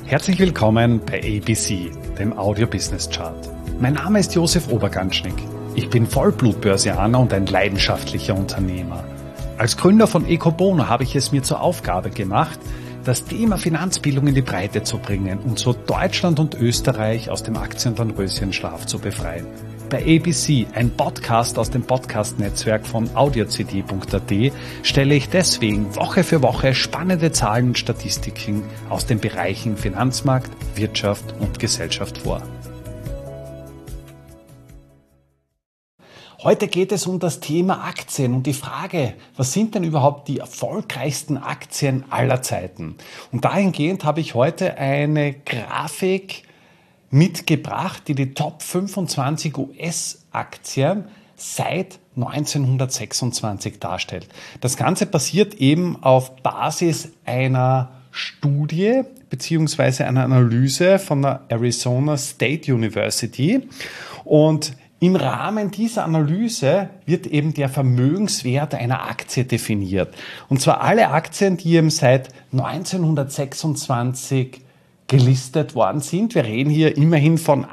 Herzlich willkommen bei ABC, dem Audio Business Chart. Mein Name ist Josef Oberganschnick. Ich bin Vollblut-Börsianer und ein leidenschaftlicher Unternehmer. Als Gründer von Ecobono habe ich es mir zur Aufgabe gemacht, das Thema Finanzbildung in die Breite zu bringen und so Deutschland und Österreich aus dem Aktienröschenschlaf zu befreien. Bei ABC, ein Podcast aus dem Podcast-Netzwerk von audiocd.at, stelle ich deswegen Woche für Woche spannende Zahlen und Statistiken aus den Bereichen Finanzmarkt, Wirtschaft und Gesellschaft vor. Heute geht es um das Thema Aktien und die Frage, was sind denn überhaupt die erfolgreichsten Aktien aller Zeiten? Und dahingehend habe ich heute eine Grafik mitgebracht, die die Top 25 US-Aktien seit 1926 darstellt. Das Ganze basiert eben auf Basis einer Studie bzw. einer Analyse von der Arizona State University. Und im Rahmen dieser Analyse wird eben der Vermögenswert einer Aktie definiert. Und zwar alle Aktien, die eben seit 1926 gelistet worden sind. Wir reden hier immerhin von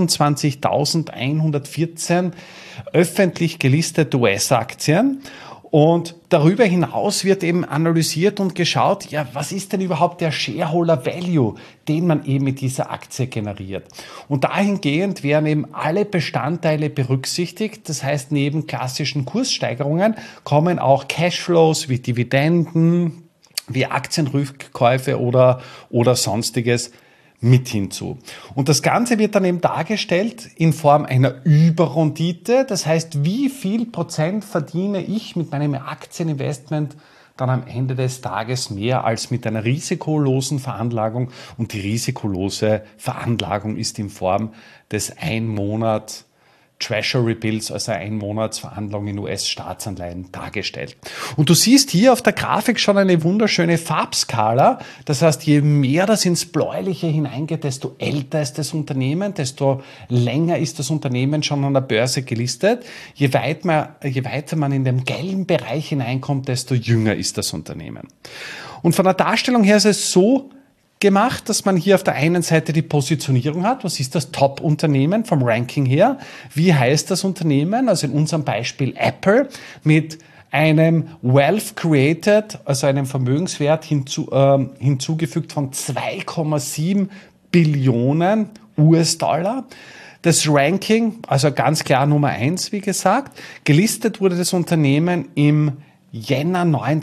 28.114 öffentlich gelistete US-Aktien. Und darüber hinaus wird eben analysiert und geschaut, ja, was ist denn überhaupt der Shareholder Value, den man eben mit dieser Aktie generiert. Und dahingehend werden eben alle Bestandteile berücksichtigt. Das heißt, neben klassischen Kurssteigerungen kommen auch Cashflows wie Dividenden, wie Aktienrückkäufe oder sonstiges mit hinzu. Und das Ganze wird dann eben dargestellt in Form einer Überrendite. Das heißt, wie viel Prozent verdiene ich mit meinem Aktieninvestment dann am Ende des Tages mehr als mit einer risikolosen Veranlagung. Und die risikolose Veranlagung ist in Form des 1 Monat Treasury Bills, also Einmonatsveranlagung in US-Staatsanleihen dargestellt. Und du siehst hier auf der Grafik schon eine wunderschöne Farbskala. Das heißt, je mehr das ins Bläuliche hineingeht, desto älter ist das Unternehmen, desto länger ist das Unternehmen schon an der Börse gelistet. Je weiter man in den gelben Bereich hineinkommt, desto jünger ist das Unternehmen. Und von der Darstellung her ist es so gemacht, dass man hier auf der einen Seite die Positionierung hat. Was ist das Top-Unternehmen vom Ranking her? Wie heißt das Unternehmen? Also in unserem Beispiel Apple mit einem Wealth Created, also einem Vermögenswert hinzugefügt von 2,7 Billionen US-Dollar. Das Ranking, also ganz klar Nummer 1, wie gesagt. Gelistet wurde das Unternehmen im Jänner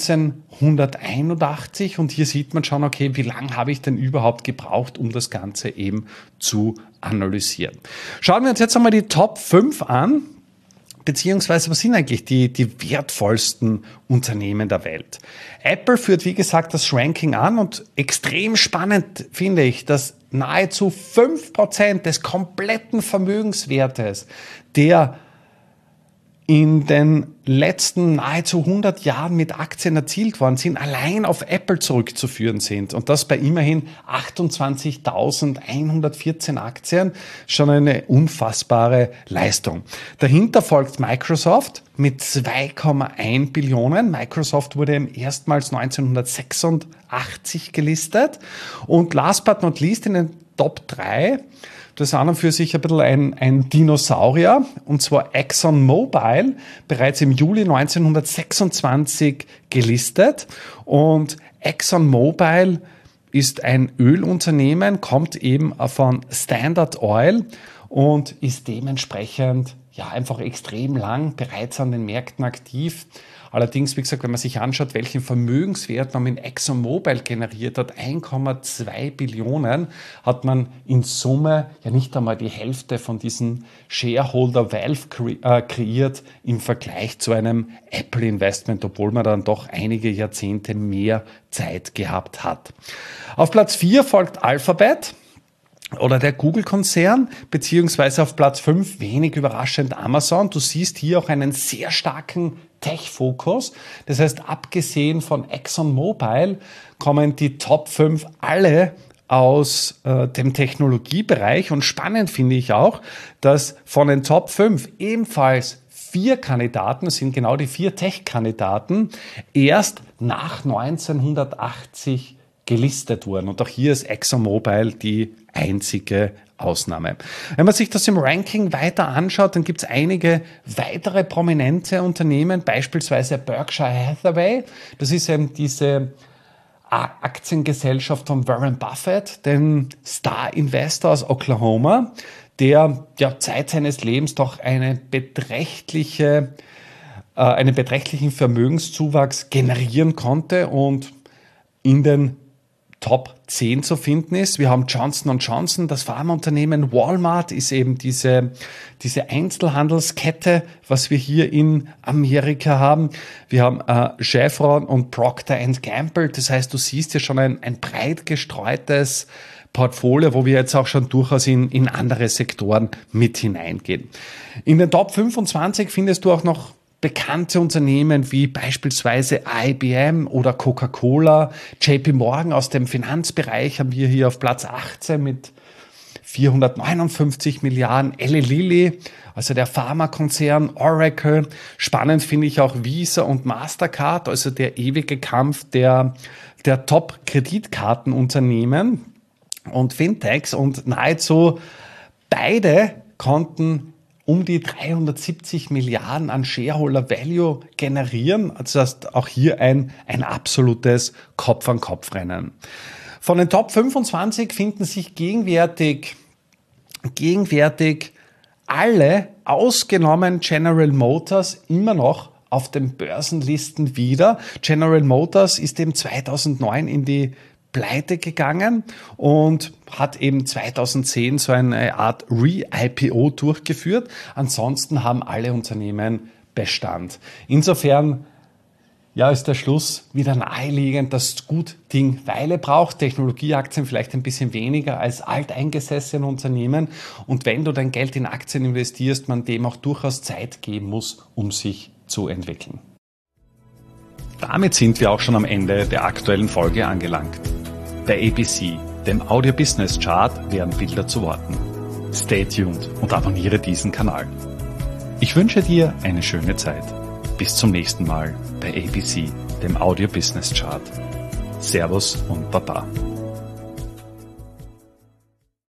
1981 und hier sieht man schon, okay, wie lange habe ich denn überhaupt gebraucht, um das Ganze eben zu analysieren. Schauen wir uns jetzt einmal die Top 5 an, beziehungsweise was sind eigentlich die wertvollsten Unternehmen der Welt. Apple führt, wie gesagt, das Ranking an und extrem spannend finde ich, dass nahezu 5% des kompletten Vermögenswertes, der in den letzten nahezu 100 Jahren mit Aktien erzielt worden sind, allein auf Apple zurückzuführen sind. Und das bei immerhin 28.114 Aktien. Schon eine unfassbare Leistung. Dahinter folgt Microsoft mit 2,1 Billionen. Microsoft wurde erstmals 1986 gelistet. Und last but not least in den Top 3, das ist an und für sich ein bisschen ein Dinosaurier, und zwar ExxonMobil, bereits im Juli 1926 gelistet. Und ExxonMobil ist ein Ölunternehmen, kommt eben von Standard Oil und ist dementsprechend ja einfach extrem lang bereits an den Märkten aktiv. Allerdings, wie gesagt, wenn man sich anschaut, welchen Vermögenswert man mit ExxonMobil generiert hat, 1,2 Billionen, hat man in Summe ja nicht einmal die Hälfte von diesen Shareholder Wealth kreiert im Vergleich zu einem Apple-Investment, obwohl man dann doch einige Jahrzehnte mehr Zeit gehabt hat. Auf Platz 4 folgt Alphabet oder der Google-Konzern, beziehungsweise auf Platz 5, wenig überraschend, Amazon. Du siehst hier auch einen sehr starken Tech-Fokus. Das heißt, abgesehen von ExxonMobil kommen die Top 5 alle aus dem Technologiebereich. Und spannend finde ich auch, dass von den Top 5 ebenfalls 4 Kandidaten, das sind genau die 4 Tech-Kandidaten, erst nach 1980 gelistet wurden. Und auch hier ist ExxonMobil die einzige Ausnahme. Wenn man sich das im Ranking weiter anschaut, dann gibt es einige weitere prominente Unternehmen, beispielsweise Berkshire Hathaway. Das ist eben diese Aktiengesellschaft von Warren Buffett, dem Star-Investor aus Oklahoma, der ja Zeit seines Lebens doch einen beträchtlichen Vermögenszuwachs generieren konnte und in den Top 10 zu finden ist. Wir haben Johnson & Johnson, das Pharmaunternehmen. Walmart ist eben diese Einzelhandelskette, was wir hier in Amerika haben. Wir haben Chevron und Procter & Gamble. Das heißt, du siehst ja schon ein breit gestreutes Portfolio, wo wir jetzt auch schon durchaus in andere Sektoren mit hineingehen. In den Top 25 findest du auch noch bekannte Unternehmen wie beispielsweise IBM oder Coca-Cola, JP Morgan aus dem Finanzbereich haben wir hier auf Platz 18 mit 459 Milliarden, Eli Lilly, also der Pharmakonzern, Oracle. Spannend finde ich auch Visa und Mastercard, also der ewige Kampf der Top-Kreditkartenunternehmen und Fintechs, und nahezu beide konnten um die 370 Milliarden an Shareholder Value generieren. Also das ist auch hier ein absolutes Kopf-an-Kopf-Rennen. Von den Top 25 finden sich gegenwärtig alle, ausgenommen General Motors, immer noch auf den Börsenlisten wieder. General Motors ist eben 2009 in die Pleite gegangen und hat eben 2010 so eine Art Re-IPO durchgeführt. Ansonsten haben alle Unternehmen Bestand. Insofern ist der Schluss wieder naheliegend, dass gut Ding Weile braucht. Technologieaktien vielleicht ein bisschen weniger als alteingesessene Unternehmen. Und wenn du dein Geld in Aktien investierst, man dem auch durchaus Zeit geben muss, um sich zu entwickeln. Damit sind wir auch schon am Ende der aktuellen Folge angelangt. Bei ABC, dem Audio Business Chart, werden Bilder zu Worten. Stay tuned und abonniere diesen Kanal. Ich wünsche dir eine schöne Zeit. Bis zum nächsten Mal bei ABC, dem Audio Business Chart. Servus und Baba.